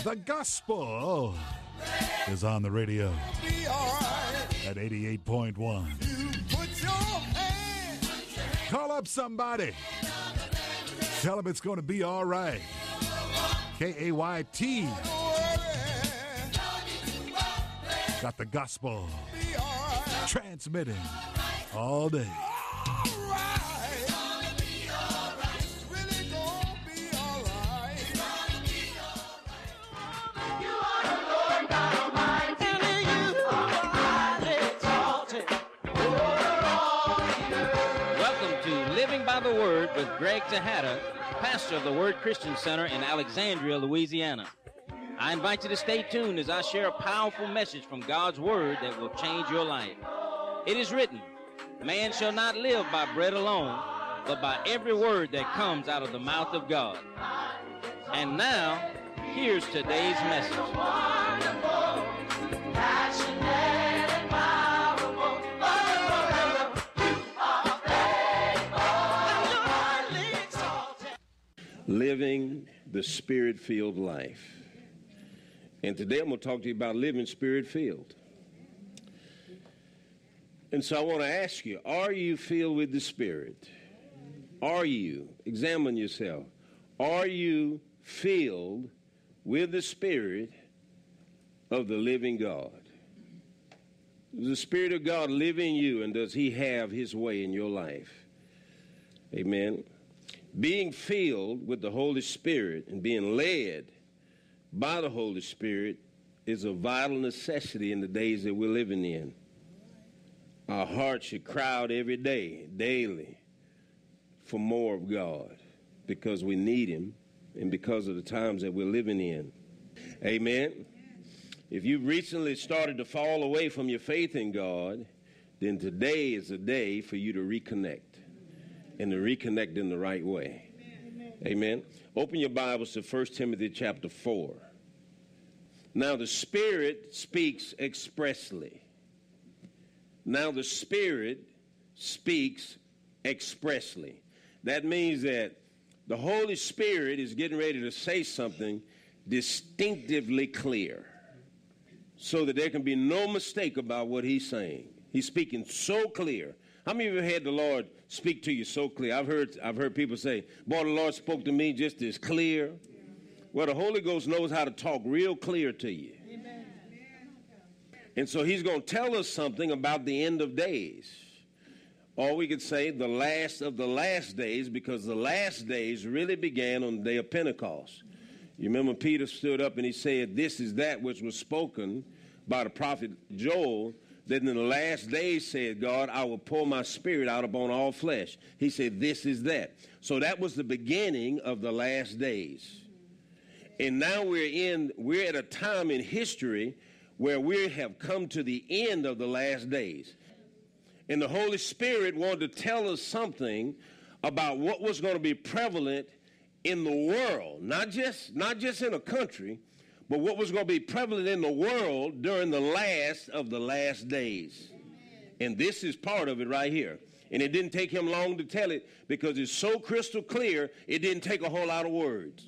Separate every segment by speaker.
Speaker 1: The gospel is on the radio at 88.1. Call up somebody. Tell them it's going to be all right. KAYT. Got the gospel transmitting all day.
Speaker 2: By the Word with Greg Tejada, pastor of the Word Christian Center in Alexandria, Louisiana. I invite you to stay tuned as I share a powerful message from God's Word that will change your life. It is written, man shall not live by bread alone, but by every word that comes out of the mouth of God. And now, here's today's message.
Speaker 3: Living the Spirit-filled life. And today I'm going to talk to you about living Spirit-filled. And so I want to ask you, are you filled with the Spirit? Are you? Examine yourself. Are you filled with the Spirit of the living God? Does the Spirit of God live in you, and does He have His way in your life? Amen. Being filled with the Holy Spirit and being led by the Holy Spirit is a vital necessity in the days that we're living in. Our hearts should cry out every day, daily, for more of God because we need Him and because of the times that we're living in. Amen. If you've recently started to fall away from your faith in God, then today is a day for you to reconnect. And to reconnect in the right way. Amen. Open your Bibles to 1 Timothy chapter 4. Now the Spirit speaks expressly. Now the Spirit speaks expressly. That means that the Holy Spirit is getting ready to say something distinctively clear so that there can be no mistake about what He's saying. He's speaking so clear. How many of you have had the Lord speak to you so clear? I've heard people say, boy, the Lord spoke to me just as clear. Well, the Holy Ghost knows how to talk real clear to you. Amen. And so He's going to tell us something about the end of days. Or we could say the last of the last days, because the last days really began on the day of Pentecost. You remember Peter stood up and he said, this is that which was spoken by the prophet Joel, that in the last days, said God, I will pour my Spirit out upon all flesh. He said, this is that. So that was the beginning of the last days. And now we're at a time in history where we have come to the end of the last days. And the Holy Spirit wanted to tell us something about what was going to be prevalent in the world, not just in a country, but what was going to be prevalent in the world during the last of the last days. And this is part of it right here. And it didn't take him long to tell it because it's so crystal clear, it didn't take a whole lot of words.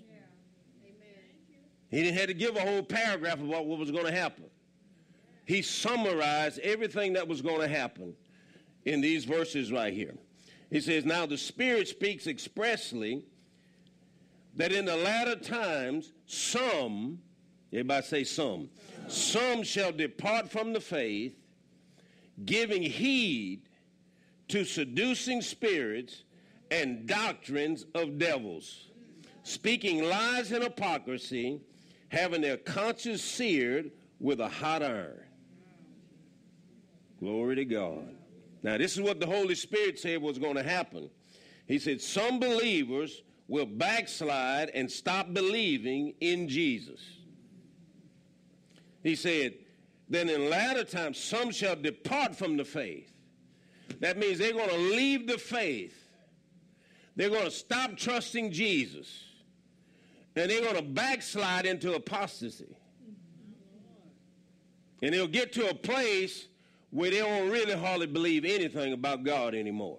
Speaker 3: He didn't have to give a whole paragraph about what was going to happen. He summarized everything that was going to happen in these verses right here. He says, now the Spirit speaks expressly that in the latter times some, everybody say some shall depart from the faith, giving heed to seducing spirits and doctrines of devils, speaking lies and hypocrisy, having their conscience seared with a hot iron. Glory to God. Now, this is what the Holy Spirit said was going to happen. He said some believers will backslide and stop believing in Jesus. He said, then in latter times, some shall depart from the faith. That means they're going to leave the faith. They're going to stop trusting Jesus. And they're going to backslide into apostasy. And they'll get to a place where they don't really hardly believe anything about God anymore.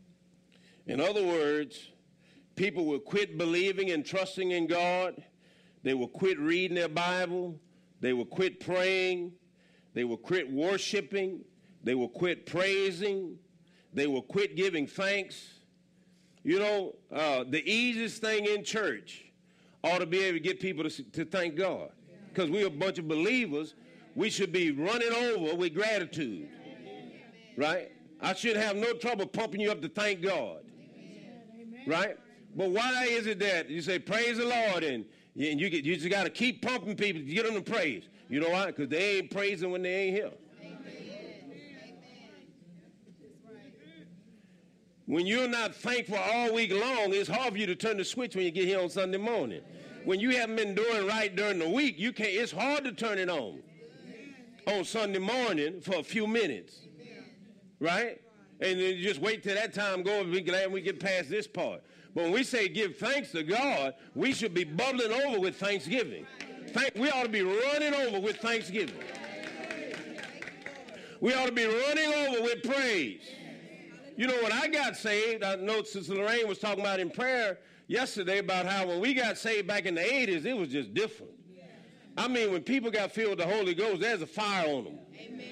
Speaker 3: In other words, people will quit believing and trusting in God. They will quit reading their Bible. They will quit praying. They will quit worshiping. They will quit praising. They will quit giving thanks. You know, the easiest thing in church ought to be able to get people to thank God. Because we're a bunch of believers. We should be running over with gratitude. Right? I shouldn't have no trouble pumping you up to thank God. Right? But why is it that you say, praise the Lord, and you just got to keep pumping people to get them to praise? You know why? Because they ain't praising when they ain't here. When you're not thankful all week long, it's hard for you to turn the switch when you get here on Sunday morning. When you haven't been doing right during the week, it's hard to turn it on Sunday morning for a few minutes. Right? And then you just wait till that time goes and be glad we get past this part. But when we say give thanks to God, we should be bubbling over with thanksgiving. We ought to be running over with thanksgiving. We ought to be running over with praise. You know, when I got saved, I know Sister Lorraine was talking about in prayer yesterday about how when we got saved back in the 80s, it was just different. I mean, when people got filled with the Holy Ghost, there's a fire on them. Amen.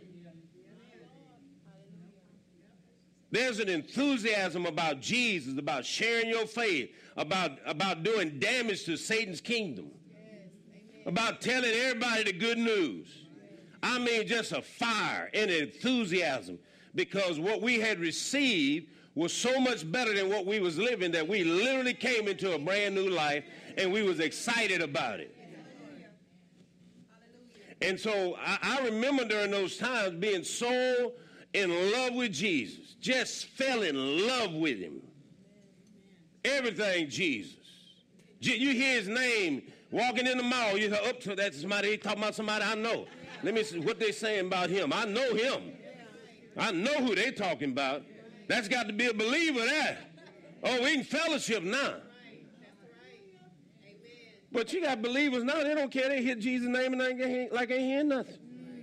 Speaker 3: There's an enthusiasm about Jesus, about sharing your faith, about doing damage to Satan's kingdom, about telling everybody the good news. I mean, just a fire and enthusiasm, because what we had received was so much better than what we was living that we literally came into a brand new life and we was excited about it. And so I remember during those times being so in love with Jesus, just fell in love with him. Everything Jesus. You hear his name walking in the mall, you hear up to that somebody, he talking about somebody I know. Let me see what they saying about him. I know him. I know who they talking about. That's got to be a believer there. Oh, we can fellowship now. But you got believers now, they don't care. They hear Jesus' name and they ain't hearing nothing.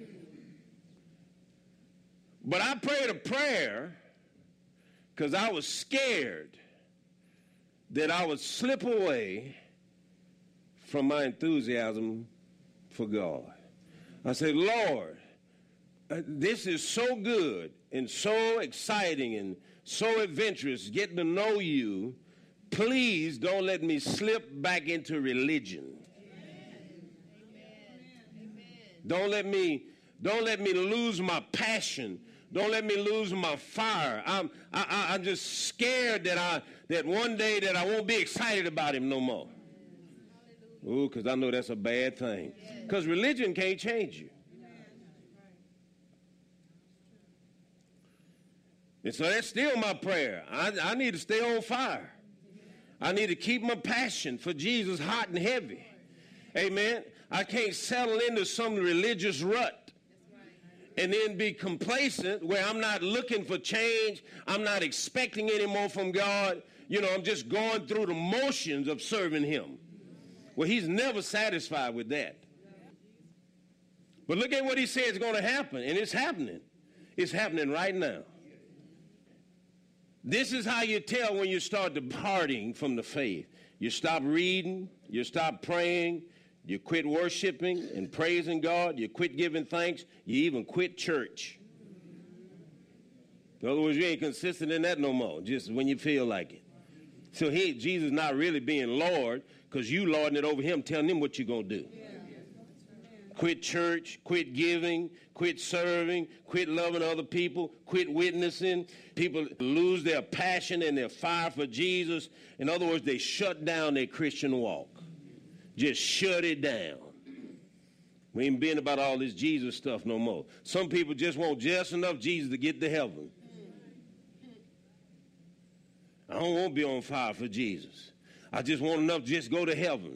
Speaker 3: But I prayed a prayer because I was scared that I would slip away from my enthusiasm for God. I said, Lord, this is so good and so exciting and so adventurous, getting to know you. Please don't let me slip back into religion. Don't let me lose my passion. Don't let me lose my fire. I'm just scared that one day that I won't be excited about him no more. Ooh, because I know that's a bad thing. Because religion can't change you. And so that's still my prayer. I need to stay on fire. I need to keep my passion for Jesus hot and heavy. Amen. I can't settle into some religious rut and then be complacent where I'm not looking for change. I'm not expecting any more from God. You know, I'm just going through the motions of serving him. Well, he's never satisfied with that. But look at what he says is going to happen, and it's happening. It's happening right now. This is how you tell when you start departing from the faith. You stop reading, you stop praying, you quit worshiping and praising God, you quit giving thanks, you even quit church. In other words, you ain't consistent in that no more, just when you feel like it. So Jesus not really being Lord, because you lording it over him, telling him what you're going to do. Quit church, quit giving, quit serving, quit loving other people, quit witnessing. People lose their passion and their fire for Jesus. In other words, they shut down their Christian walk. Just shut it down. We ain't been about all this Jesus stuff no more. Some people just want just enough Jesus to get to heaven. I don't want to be on fire for Jesus. I just want enough to just go to heaven.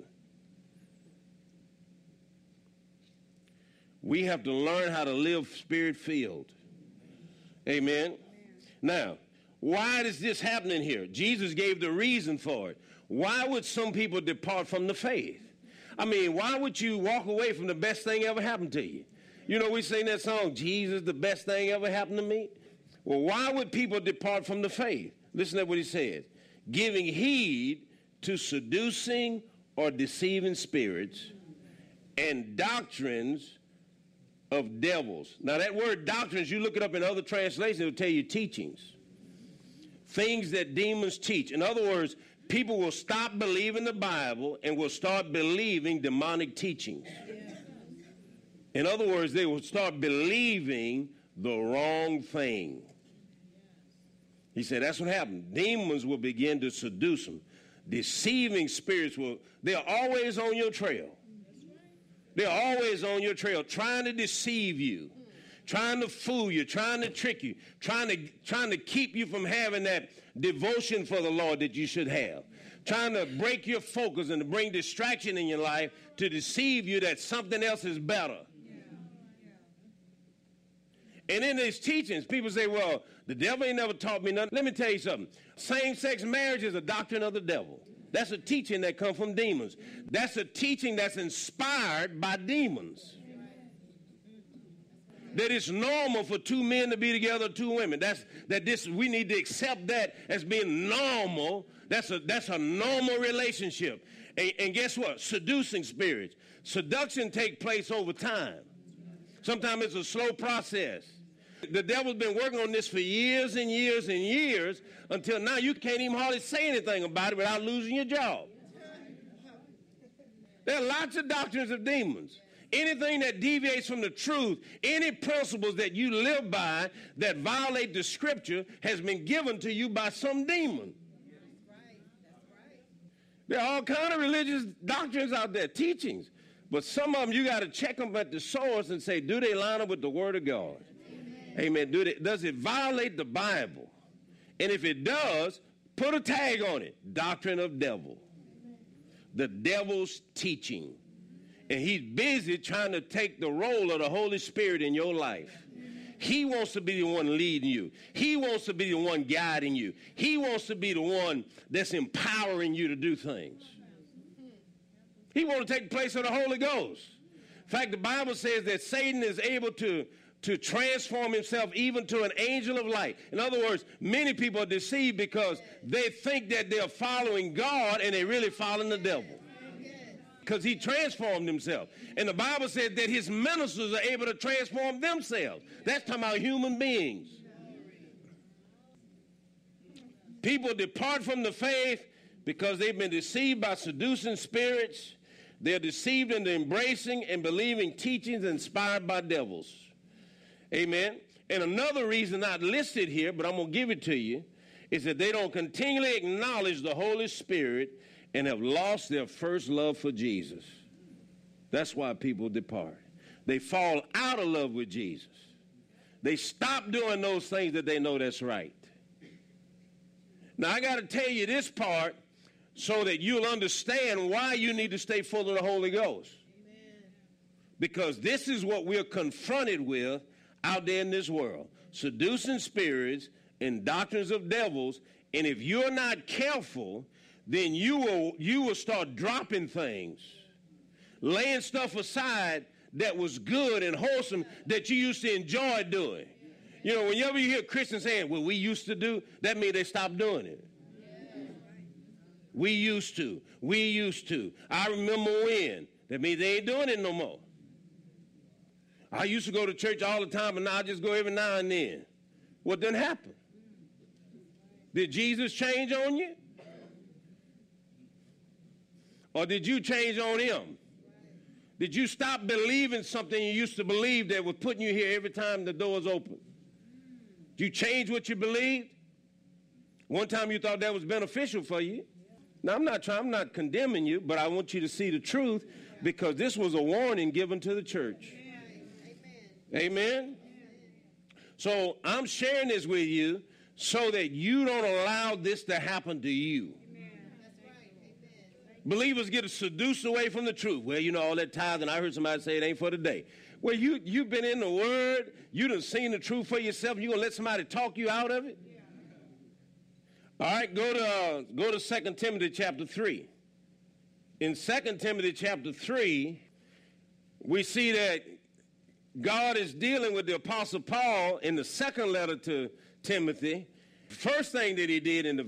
Speaker 3: We have to learn how to live spirit-filled. Amen. Now, why is this happening here? Jesus gave the reason for it. Why would some people depart from the faith? I mean, why would you walk away from the best thing ever happened to you? You know, we sing that song, Jesus, the best thing ever happened to me. Well, why would people depart from the faith? Listen to what he says. Giving heed to seducing or deceiving spirits, and doctrines of devils. Now that word doctrines, you look it up in other translations, it'll tell you teachings. Things that demons teach. In other words, people will stop believing the Bible and will start believing demonic teachings. In other words, they will start believing the wrong thing. He said that's what happened. Demons will begin to seduce them. Deceiving spirits they're always on your trail. They're always on your trail trying to deceive you, trying to fool you, trying to trick you, trying to keep you from having that devotion for the Lord that you should have, trying to break your focus and to bring distraction in your life to deceive you that something else is better. And in these teachings, people say, well, the devil ain't never taught me nothing. Let me tell you something. Same-sex marriage is a doctrine of the devil. That's a teaching that comes from demons. That's a teaching that's inspired by demons. That it's normal for two men to be together, two women. We need to accept that as being normal. That's a normal relationship. And guess what? Seducing spirits. Seduction takes place over time. Sometimes it's a slow process. The devil's been working on this for years and years and years until now you can't even hardly say anything about it without losing your job. There are lots of doctrines of demons. Anything that deviates from the truth, any principles that you live by that violate the scripture has been given to you by some demon. There are all kinds of religious doctrines out there, teachings. But some of them, you got to check them at the source and say, do they line up with the Word of God? Amen. Does it violate the Bible? And if it does, put a tag on it. Doctrine of devil. The devil's teaching. And he's busy trying to take the role of the Holy Spirit in your life. He wants to be the one leading you. He wants to be the one guiding you. He wants to be the one that's empowering you to do things. He wants to take the place of the Holy Ghost. In fact, the Bible says that Satan is able to transform himself even to an angel of light. In other words, many people are deceived because they think that they're following God and they're really following the devil. Because he transformed himself. And the Bible says that his ministers are able to transform themselves. That's talking about human beings. People depart from the faith because they've been deceived by seducing spirits. They're deceived into embracing and believing teachings inspired by devils. Amen. And another reason not listed here, but I'm going to give it to you, is that they don't continually acknowledge the Holy Spirit and have lost their first love for Jesus. That's why people depart. They fall out of love with Jesus. They stop doing those things that they know that's right. Now, I got to tell you this part so that you'll understand why you need to stay full of the Holy Ghost. Amen. Because this is what we're confronted with out there in this world. Seducing spirits and doctrines of devils. And if you're not careful, then you will start dropping things, laying stuff aside that was good and wholesome that you used to enjoy doing. You know, whenever you hear Christians saying, well, we used to do, that means they stopped doing it. We used to. I remember when. That means they ain't doing it no more. I used to go to church all the time, and now I just go every now and then. What done happened? Did Jesus change on you? Or did you change on him? Did you stop believing something you used to believe that was putting you here every time the doors open? Did you change what you believed? One time you thought that was beneficial for you. Now, I'm not condemning you, but I want you to see the truth because this was a warning given to the church. Amen? So I'm sharing this with you so that you don't allow this to happen to you. Believers get seduced away from the truth. Well, you know, all that tithing, I heard somebody say it ain't for today. Well, you've been in the Word. You done seen the truth for yourself. You going to let somebody talk you out of it? All right, go to 2 Timothy chapter 3. In 2 Timothy chapter 3, we see that God is dealing with the Apostle Paul in the second letter to Timothy. First thing that he did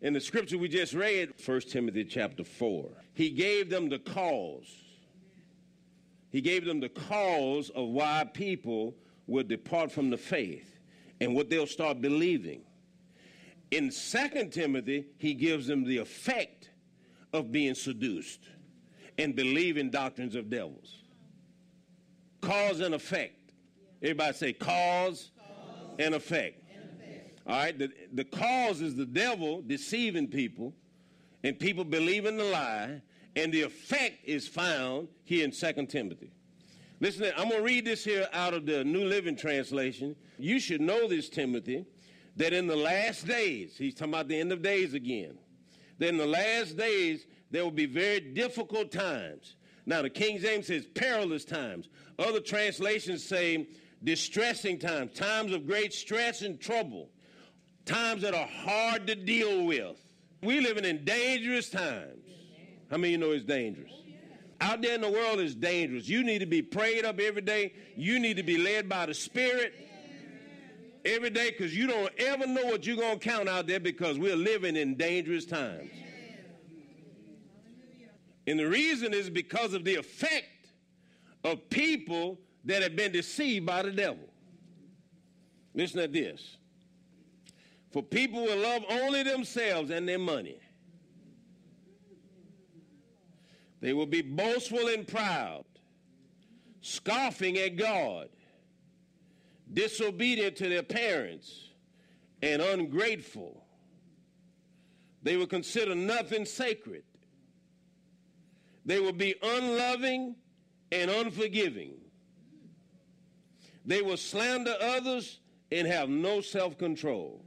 Speaker 3: in the scripture we just read, 1 Timothy chapter 4, he gave them the cause. He gave them the cause of why people will depart from the faith and what they'll start believing. In 2 Timothy, he gives them the effect of being seduced and believing doctrines of devils. Cause and effect. Everybody say cause and effect. All right, the cause is the devil deceiving people and people believing the lie, and the effect is found here in 2 Timothy. Listen, I'm going to read this here out of the New Living Translation. You should know this, Timothy, that in the last days, he's talking about the end of days again, that in the last days there will be very difficult times. Now, the King James says perilous times. Other translations say distressing times, times of great stress and trouble, times that are hard to deal with. We're living in dangerous times. How many of you know it's dangerous? Out there in the world is dangerous. You need to be prayed up every day. You need to be led by the Spirit every day, because you don't ever know what you're going to count out there, because we're living in dangerous times. And the reason is because of the effect of people that have been deceived by the devil. Listen to this. For people will love only themselves and their money. They will be boastful and proud, scoffing at God, disobedient to their parents, and ungrateful. They will consider nothing sacred. They will be unloving and unforgiving. They will slander others and have no self-control.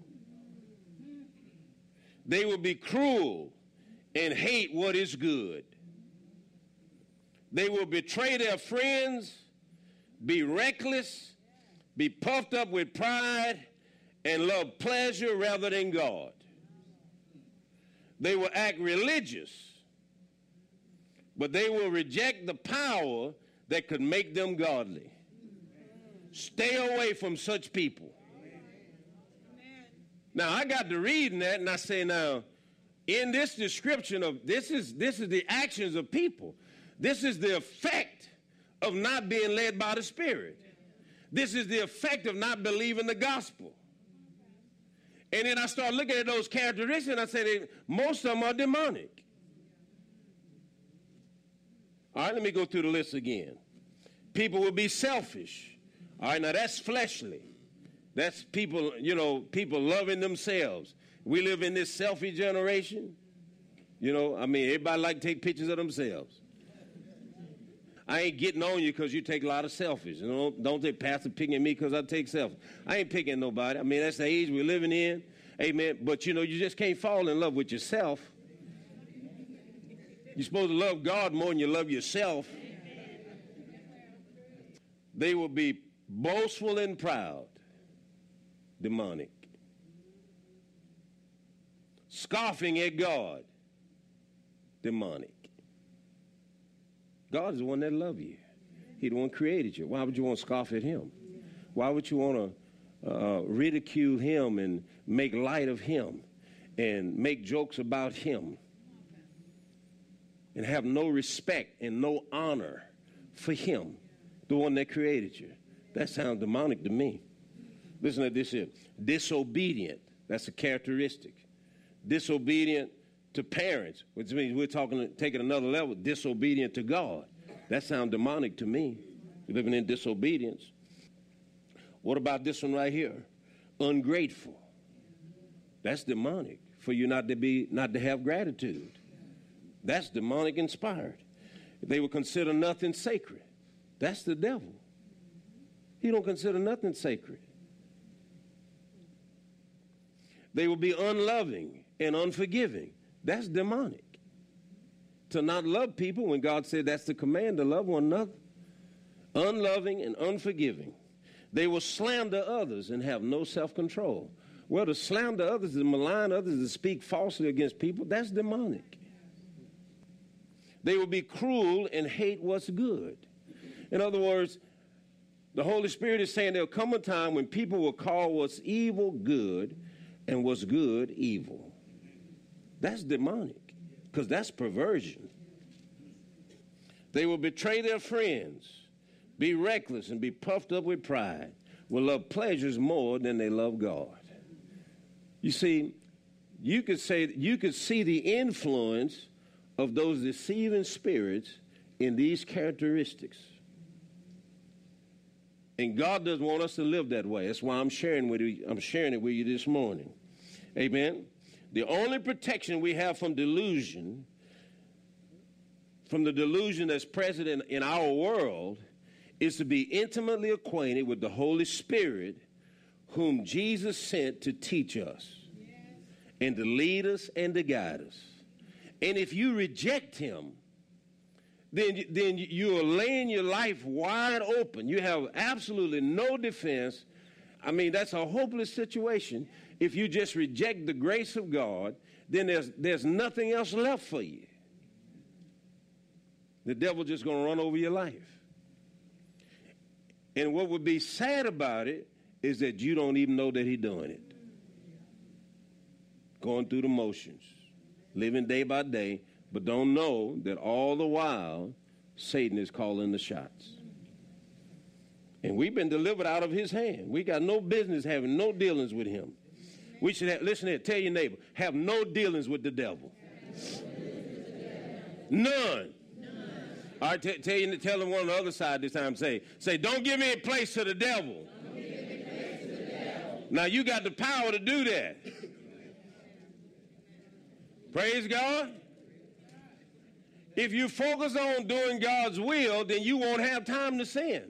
Speaker 3: They will be cruel and hate what is good. They will betray their friends, be reckless, be puffed up with pride, and love pleasure rather than God. They will act religious, but they will reject the power that could make them godly. Stay away from such people. Now, I got to reading that, and I say, now, in this description of this is the actions of people. This is the effect of not being led by the Spirit. This is the effect of not believing the gospel. And then I start looking at those characteristics, and I say most of them are demonic. All right, let me go through the list again. People will be selfish. All right, now that's fleshly. That's people, people loving themselves. We live in this selfie generation. Everybody like to take pictures of themselves. I ain't getting on you because you take a lot of selfies. Don't they pastor picking me because I take selfies. I ain't picking nobody. That's the age we're living in. Amen. But, you just can't fall in love with yourself. You're supposed to love God more than you love yourself. They will be boastful and proud. Demonic. Scoffing at God. Demonic. God is the one that loves you. He's the one who created you. Why would you want to scoff at him? Why would you want to ridicule him and make light of him and make jokes about him and have no respect and no honor for him, the one that created you? That sounds demonic to me. Listen to this here. Disobedient. That's a characteristic. Disobedient to parents, which means we're taking another level. Disobedient to God. That sounds demonic to me. You're living in disobedience. What about this one right here? Ungrateful. That's demonic. For you not to have gratitude. That's demonic inspired. They will consider nothing sacred. That's the devil. He don't consider nothing sacred. They will be unloving and unforgiving. That's demonic. To not love people when God said that's the command, to love one another. Unloving and unforgiving. They will slander others and have no self-control. Well, to slander others, to malign others, to speak falsely against people, that's demonic. They will be cruel and hate what's good. In other words, the Holy Spirit is saying there'll come a time when people will call what's evil good and what's good evil. That's demonic, because that's perversion. They will betray their friends, be reckless, and be puffed up with pride, will love pleasures more than they love God. You see, you could see the influence of those deceiving spirits in these characteristics. And God doesn't want us to live that way. That's why I'm sharing it with you this morning. Amen. The only protection we have from delusion, from the delusion that's present in our world, is to be intimately acquainted with the Holy Spirit, whom Jesus sent to teach us and to lead us and to guide us. And if you reject him, then you are laying your life wide open. You have absolutely no defense. I mean, that's a hopeless situation. If you just reject the grace of God, then there's nothing else left for you. The devil's just going to run over your life. And what would be sad about it is that you don't even know that he's doing it. Going through the motions, living day by day, but don't know that all the while Satan is calling the shots. And we've been delivered out of his hand. We got no business having no dealings with him. We should have, listen here, tell your neighbor, have no dealings with the devil. None. All right, tell them one on the other side this time. Say, don't give any place to the devil. Now, you got the power to do that. Praise God. If you focus on doing God's will, then you won't have time to sin.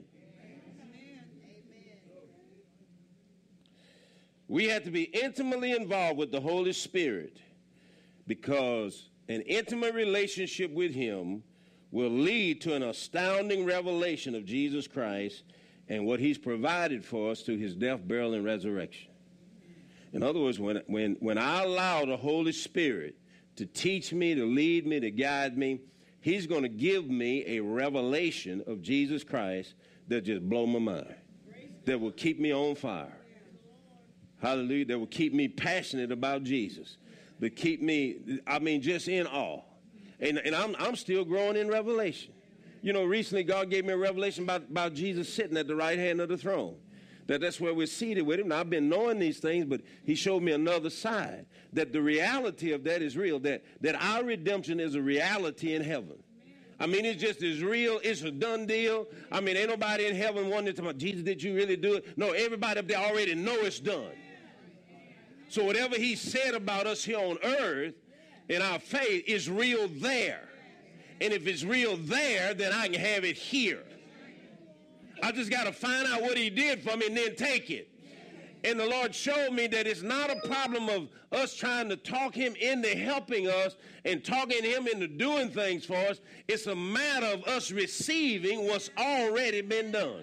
Speaker 3: We have to be intimately involved with the Holy Spirit, because an intimate relationship with him will lead to an astounding revelation of Jesus Christ and what he's provided for us through his death, burial, and resurrection. In other words, when I allow the Holy Spirit to teach me, to lead me, to guide me, he's going to give me a revelation of Jesus Christ that just blow my mind, that will keep me on fire. Hallelujah. That will keep me passionate about Jesus, that keep me, just in awe. And I'm still growing in revelation. You know, recently God gave me a revelation about Jesus sitting at the right hand of the throne. That's where we're seated with him. Now, I've been knowing these things, but he showed me another side, that the reality of that is real, that our redemption is a reality in heaven. I mean, it's just as real. It's a done deal. I mean, ain't nobody in heaven wondering about, Jesus, did you really do it? No, everybody up there already know it's done. So whatever he said about us here on earth in our faith is real there. And if it's real there, then I can have it here. I just got to find out what he did for me and then take it. And the Lord showed me that it's not a problem of us trying to talk him into helping us and talking him into doing things for us. It's a matter of us receiving what's already been done.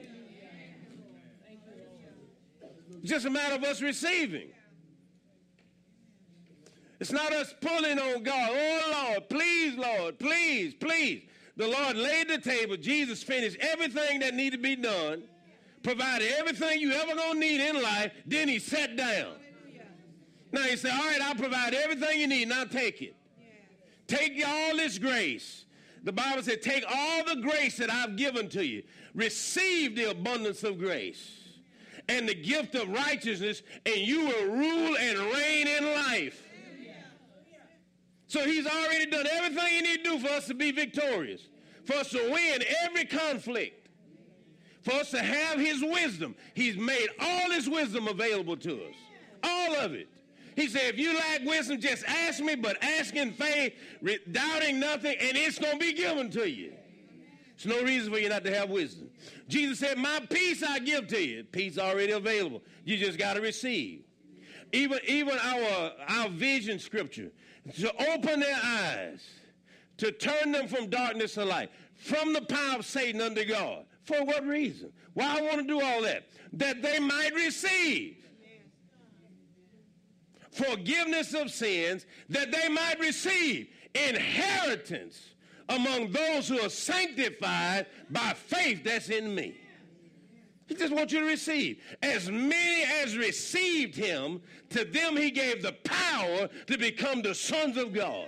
Speaker 3: It's just a matter of us receiving. It's not us pulling on God. Oh, Lord, please, please. The Lord laid the table. Jesus finished everything that needed to be done, provided everything you ever going to need in life. Then he sat down. Now he said, all right, I'll provide everything you need. Now take it. Take all this grace. The Bible said, take all the grace that I've given to you. Receive the abundance of grace and the gift of righteousness, and you will rule and reign in life. So he's already done everything he needs to do for us to be victorious, for us to win every conflict, for us to have his wisdom. He's made all his wisdom available to us, all of it. He said, if you lack wisdom, just ask me, but ask in faith, doubting nothing, and it's going to be given to you. There's no reason for you not to have wisdom. Jesus said, my peace I give to you. Peace already available. You just got to receive. Even our vision scripture, to open their eyes, to turn them from darkness to light, from the power of Satan unto God. For what reason? Why I want to do all that? That they might receive forgiveness of sins, that they might receive inheritance among those who are sanctified by faith that's in me. He just wants you to receive. As many as received him, to them he gave the power to become the sons of God.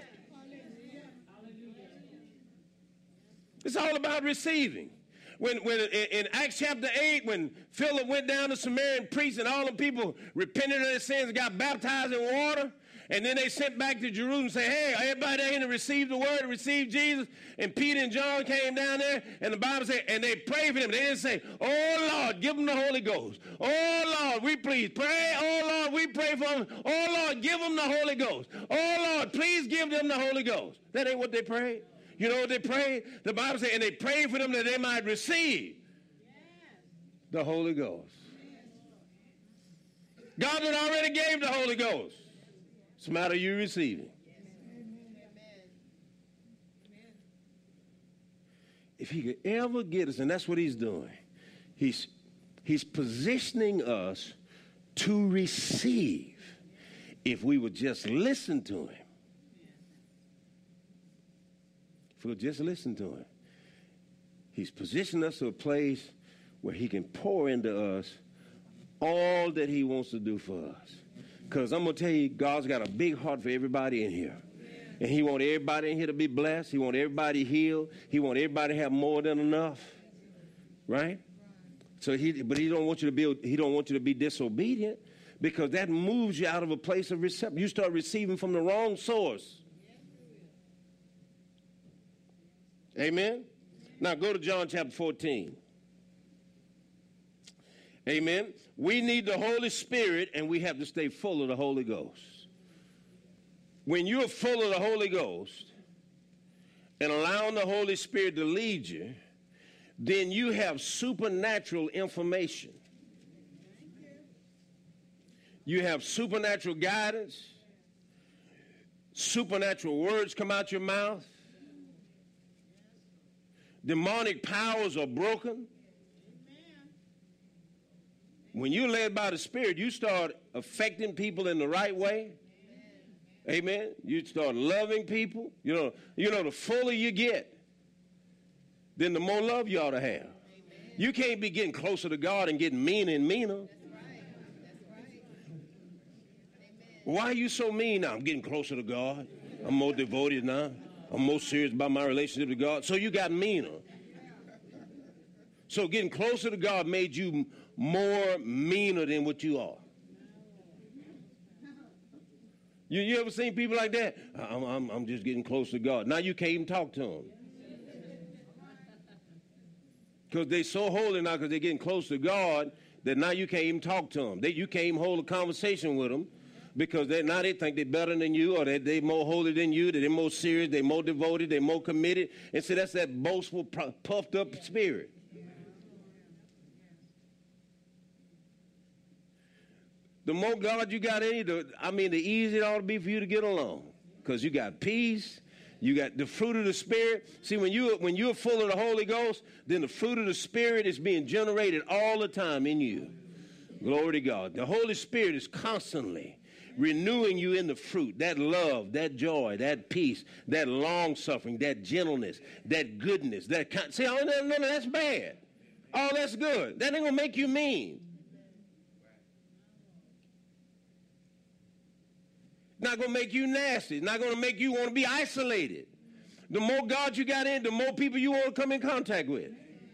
Speaker 3: It's all about receiving. When in Acts chapter 8, when Philip went down to Samaria and preached, and all the people repented of their sins and got baptized in water, and then they sent back to Jerusalem and say, hey, everybody there to receive the word, to receive Jesus. And Peter and John came down there, and the Bible said, and they prayed for them. They didn't say, oh, Lord, give them the Holy Ghost. Oh, Lord, we please pray. Oh, Lord, we pray for them. Oh, Lord, give them the Holy Ghost. Oh, Lord, please give them the Holy Ghost. That ain't what they prayed. You know what they prayed? The Bible said, and they prayed for them that they might receive the Holy Ghost. God had already gave the Holy Ghost. It's a matter of you receiving. If he could ever get us, and that's what he's doing, he's positioning us to receive if we would just listen to him. If we'll just listen to him. He's positioned us to a place where he can pour into us all that he wants to do for us. Because I'm going to tell you, God's got a big heart for everybody in here. And he wants everybody in here to be blessed. He wants everybody healed. He wants everybody to have more than enough. Right? So he don't want you to be disobedient, because that moves you out of a place of reception. You start receiving from the wrong source. Amen? Now go to John chapter 14. Amen? We need the Holy Spirit, and we have to stay full of the Holy Ghost. When you're full of the Holy Ghost and allowing the Holy Spirit to lead you, then you have supernatural information. You have supernatural guidance. Supernatural words come out your mouth. Demonic powers are broken. When you're led by the Spirit, you start affecting people in the right way. Amen. You start loving people. You know, the fuller you get, then the more love you ought to have. Amen. You can't be getting closer to God and getting meaner and meaner. That's right. That's right. Why are you so mean now? I'm getting closer to God. I'm more devoted now. I'm more serious about my relationship with God. So you got meaner. So getting closer to God made you more meaner than what you are. You ever seen people like that? I'm just getting close to God. Now you can't even talk to them. Because they're so holy now, because they're getting close to God, that now you can't even talk to them. You can't even hold a conversation with them, because now they think they're better than you, or they're more holy than you, that they're more serious, they're more devoted, they're more committed. And so that's that boastful, puffed up spirit. The more God you got in you, the easier it ought to be for you to get along. Because you got peace, you got the fruit of the Spirit. See, when you're full of the Holy Ghost, then the fruit of the Spirit is being generated all the time in you. Glory to God. The Holy Spirit is constantly renewing you in the fruit, that love, that joy, that peace, that long-suffering, that gentleness, that goodness. See, none of that's bad. All that's good. That ain't going to make you mean. Not going to make you nasty. It's not going to make you want to be isolated. The more God you got in, the more people you want to come in contact with.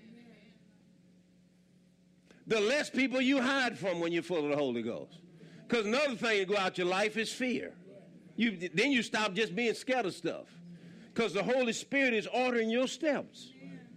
Speaker 3: The less people you hide from when you're full of the Holy Ghost. Because another thing to go out your life is fear. Then you stop just being scared of stuff. Because the Holy Spirit is ordering your steps.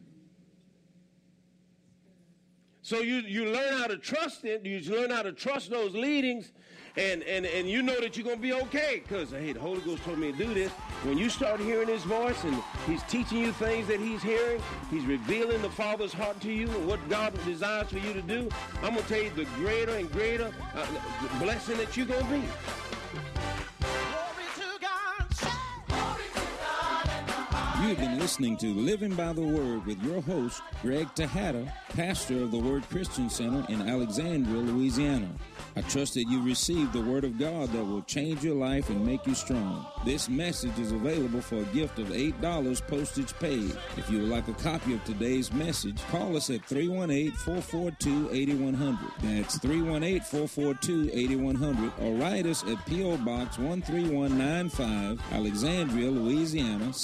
Speaker 3: So you learn how to trust it. You learn how to trust those leadings. And you know that you're going to be okay, because, hey, the Holy Ghost told me to do this. When you start hearing his voice and he's teaching you things that he's hearing, he's revealing the Father's heart to you and what God desires for you to do, I'm going to tell you the greater and greater blessing that you're going to be.
Speaker 4: You've been listening to Living by the Word with your host, Greg Tejada, pastor of the Word Christian Center in Alexandria, Louisiana. I trust that you received the Word of God that will change your life and make you strong. This message is available for a gift of $8 postage paid. If you would like a copy of today's message, call us at 318-442-8100. That's 318-442-8100, or write us at P.O. Box 13195, Alexandria, Louisiana